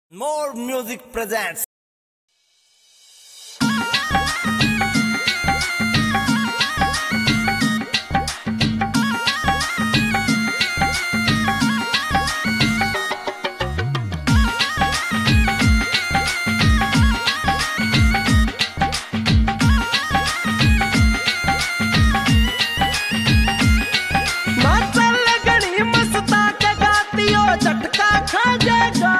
More Music presents. झटका खा जाएगा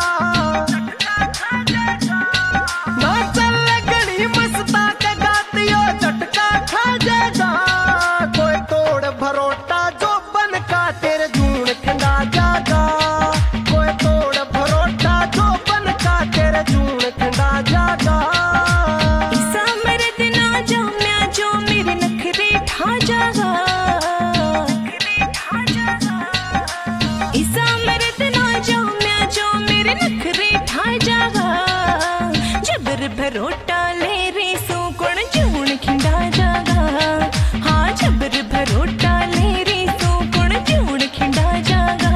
ना चल गणी मस्ता के गातियो झटका खा जाएगा कोई तोड़ भरोटा जो बन का तेरे जून खिंडा जागा कोई तोड़ भरोटा जो बन का तेरे जून खिंडा जागा ऐसा मेरे दिन आ जा मैं जो मेरे नखरे ठा जागा ऐसा मेरे दिन आ जा मैं जो मेरे नखरे ठा जागा जबर भरोटा ले रे सो कौन जून खिंडा जागा हाँ जबर भरोटा ले रे सो कौन जून खिंडा जागा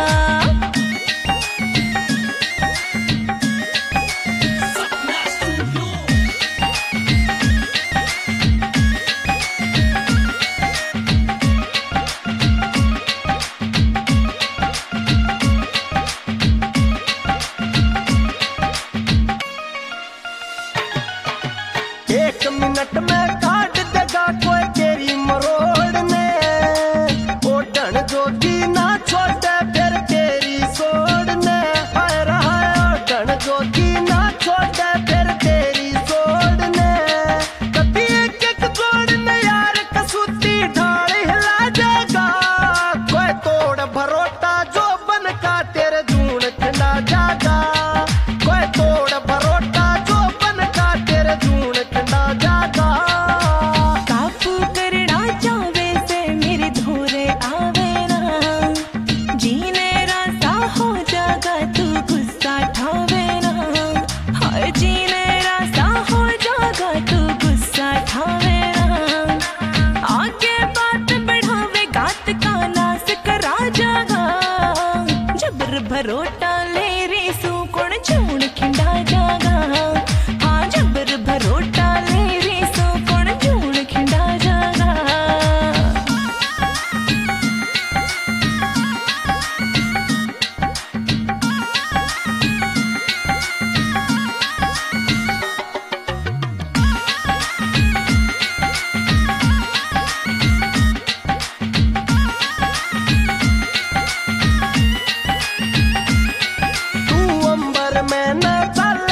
एक मिनट में काट देगा कोई तेरी मरोड़ ने ओढ़न जोगी ना छोड़े फिर तेरी सोड़ने हाय रहा ओढ़न जोगी ना छोड़े फिर तेरी सोड़ने कभी एक एक जोड़ने यार कसूती ढाल हिला जाएगा कोई तोड़ भरोटा जो बन का तेरे जून खिला जागा कोई तोड़ भरोटा जो बन का तेरे जून खिला जागा काबू करना चाहे से मेरे धोरे आवे ना जीने रास्ता हो जागा तू गुस्सा ठावे ना हाय जीने रास्ता हो जागा तू गुस्सा ठावे ना आगे बात बढ़ावे गात का नास करा जागा जबर भरोटा ले रे सू कौन जून खिंडा जागा हाँ जबर भरोटा ले रे सो कौन जून खिंडा जागा तू अंबर में न चल